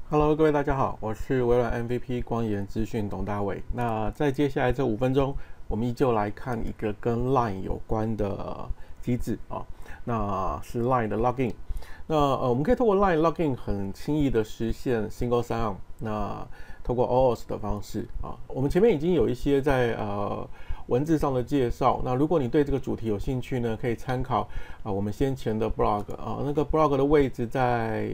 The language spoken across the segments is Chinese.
Hello，各位大家好，我是微软 MVP 光研资讯董大伟。那在接下来这5分钟，我们依旧来看一个跟 Line 有关的机制啊，那是 Line 的 Login。那我们可以透过 Line Login 很轻易的实现 Single Sign-On。那透过 OAuth 的方式啊，我们前面已经有一些在文字上的介绍。那如果你对这个主题有兴趣呢，可以参考我们先前的 blog 啊，那个 blog 的位置在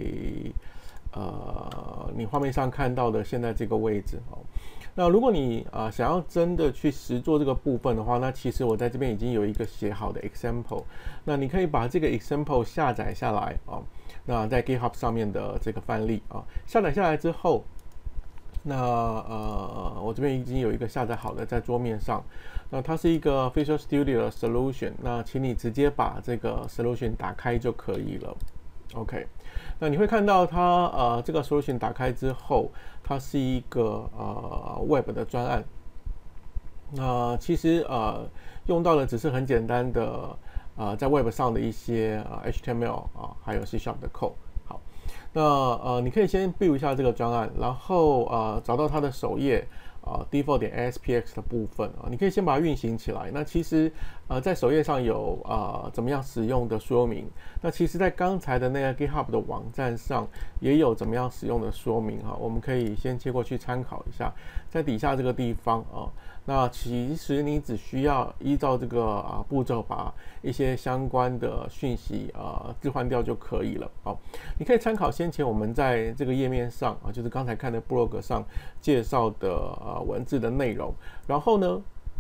你画面上看到的现在这个位置哦。那如果你想要真的去实做这个部分的话，那其实我在这边已经有一个写好的 example。那你可以把这个 example 下载下来啊。那在 GitHub 上面的这个范例啊，下载下来之后，那我这边已经有一个下载好的在桌面上。那它是一个 Visual Studio 的 solution。那请你直接把这个 solution 打开就可以了。OK， 那你会看到它这个 solution 打开之后，它是一个Web 的专案。那其实用到的只是很简单的在 Web 上的一些HTML 还有 C# 的 code。好，那你可以先 build 一下这个专案，然后找到它的首页。default 点 ASPX 的部分你可以先把它运行起来。那其实在首页上有怎么样使用的说明。那其实在刚才的那个 GitHub 的网站上也有怎么样使用的说明我们可以先切过去参考一下，在底下这个地方那其实你只需要依照这个步骤把一些相关的讯息置换掉就可以了你可以参考先前我们在这个页面上就是刚才看的 blog 上介绍的文字的内容。然后呢，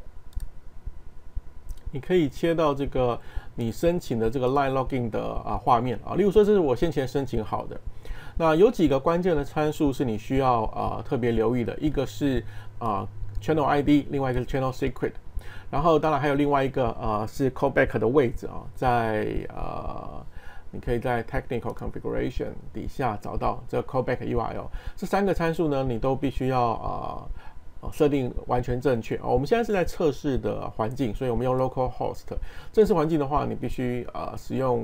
你可以切到这个你申请的这个 Line Login 的画面例如说这是我先前申请好的。那有几个关键的参数是你需要特别留意的，一个是Channel ID， 另外一个是 Channel Secret。然后当然还有另外一个是 Callback 的位置在你可以在 Technical Configuration 底下找到这个 Callback URL。这3个参数呢，你都必须要设定完全正确我们现在是在测试的环境，所以我们用 Localhost。正式环境的话，你必须使用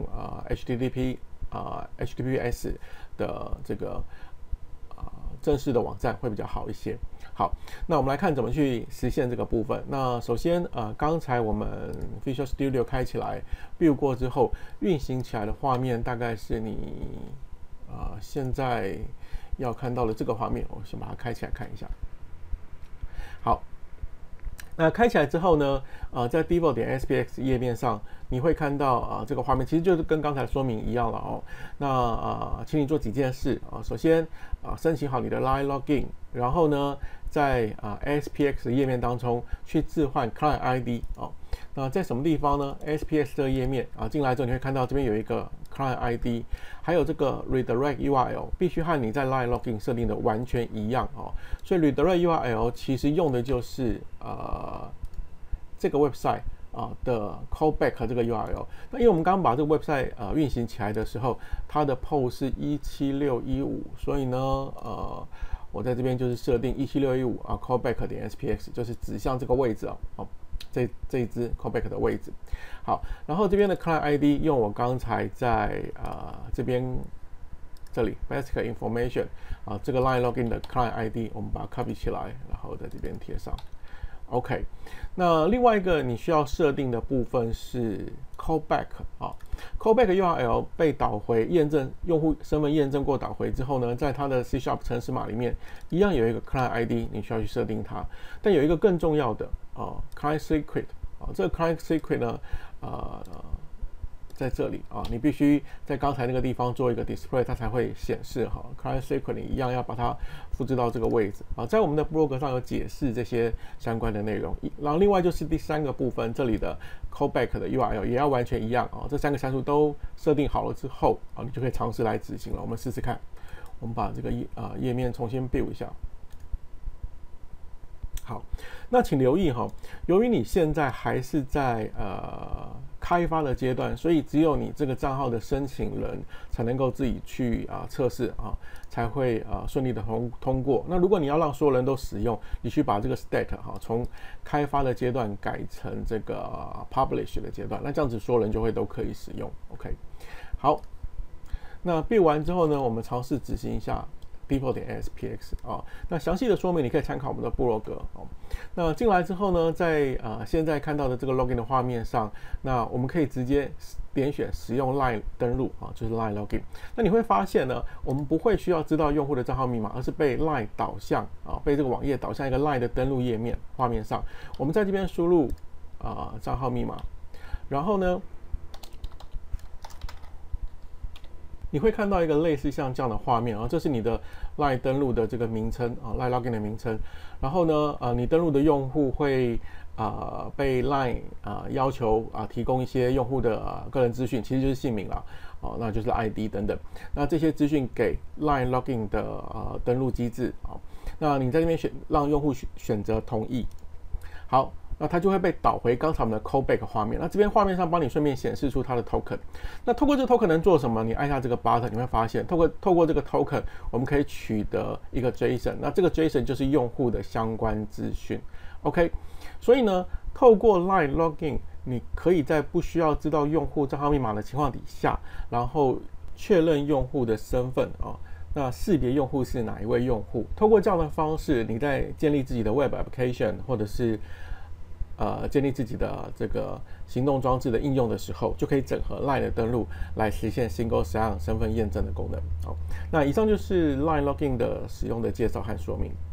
HTTPS 的这个正式的网站会比较好一些。好，那我们来看怎么去实现这个部分。那首先刚才我们 Visual Studio 开起来 build 过之后，运行起来的画面大概是你现在要看到的这个画面。我先把它开起来看一下。好，那开起来之后呢，在 default 点 SPX 页面上，你会看到这个画面，其实就是跟刚才说明一样了那请你做几件事首先申请好你的 Line Login， 然后呢，在ASPX 的页面当中去置换 Client ID 那在什么地方呢 ？ASPX 这个页面进来之后，你会看到这边有一个 Client ID， 还有这个 Redirect URL 必须和你在 Line Login 设定的完全一样所以 Redirect URL 其实用的就是这个 website的 callback 这个 URL。那因为我们刚刚把这个 website运行起来的时候，它的 port 是17615，所以呢我在这边就是设定17615callback 点 SPX， 就是指向这个位置这一支 callback 的位置。好，然后这边的 client ID 用我刚才在这里 basic information 这个 line login 的 client ID 我们把它 copy 起来，然后在这边贴上。OK， 那另外一个你需要设定的部分是 callback callback URL 被导回验证用户身份验证过导回之后呢，在它的 C# 程式码里面一样有一个 client ID， 你需要去设定它。但有一个更重要的client secret这个 client secret 呢在这里你必须在刚才那个地方做一个 display， 它才会显示client secret 你一样要把它复制到这个位置在我们的 blog 上有解释这些相关的内容。然后另外就是第3个部分，这里的 callback 的 URL 也要完全一样这3个参数都设定好了之后你就可以尝试来执行了。我们试试看，我们把这个页面重新 build 一下。好，那请留意由于你现在还是在开发的阶段，所以只有你这个账号的申请人才能够自己去测试才会顺利的通过。那如果你要让所有人都使用，你去把这个 state 从开发的阶段改成这个publish 的阶段，那这样子所有人就会都可以使用。OK， 好，那 build 完之后呢，我们尝试执行一下。 depot.aspx 啊。那详细的说明你可以参考我们的部落格哦。那进来之后呢，在现在看到的这个 login 的画面上，那我们可以直接点选使用 LINE 登录啊，就是 LINE login。那你会发现呢，我们不会需要知道用户的账号密码，而是被 LINE 导向啊，被这个网页导向一个 LINE 的登录页面画面上。我们在这边输入账号密码，然后呢，你会看到一个类似像这样的画面啊，这是你的 LINE 登录的这个名称啊 ，LINE login 的名称。然后呢，你登录的用户会被 LINE 要求提供一些用户的个人资讯，其实就是姓名啦，那就是 ID 等等。那这些资讯给 LINE login 的登录机制啊，那你在这边让用户选择同意，好。那它就会被导回刚才我们的 callback 画面。那这边画面上帮你顺便显示出它的 token。那透过这个 token 能做什么？你按下这个 button， 你会发现透过这个 token， 我们可以取得一个 JSON。那这个 JSON 就是用户的相关资讯。OK， 所以呢，透过 LINE login， 你可以在不需要知道用户账号密码的情况底下，然后确认用户的身份啊。那识别用户是哪一位用户？透过这样的方式，你在建立自己的 web application 或者是建立自己的这个行动装置的应用的时候，就可以整合 LINE 的登录来实现 Single Sign-On 身份验证的功能。好，那以上就是 LINE Login 的使用的介绍和说明。